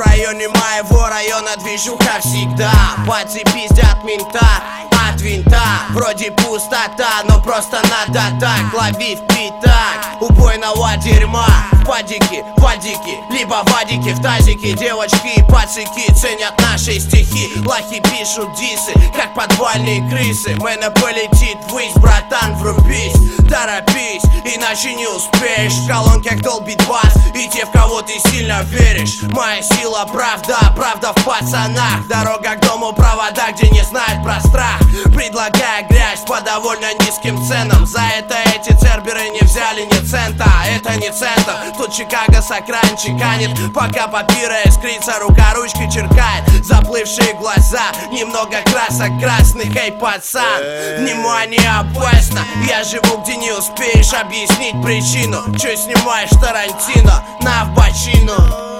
районе моего района движуха всегда. Пальцы пиздят мента от винта. Вроде пустота, но просто надо так. Лови в пятак убойного дерьма. Падики, либо вадики в тазике. Девочки и пацики ценят наши стихи. Лохи пишут дисы, как подвальные крысы. МНП летит ввысь, братан, врубись. Торопись, иначе не успеешь. В колонках долбит бас и те, в кого ты сильно веришь. Моя сила, правда в пацанах. Дорога к дому, провода, где не знают про страх. Предлагая грязь по довольно низким ценам. За это эти церберы не взяли ни цента. Это не центр, тут Чикаго с окраин чеканит. Пока папира искрится, рука ручкой черкает. Заплывшие глаза, немного красок красных. Эй, пацан, внимание, опасно. Я живу, где не успеешь объяснить причину. Чё снимаешь Тарантино на в бочину?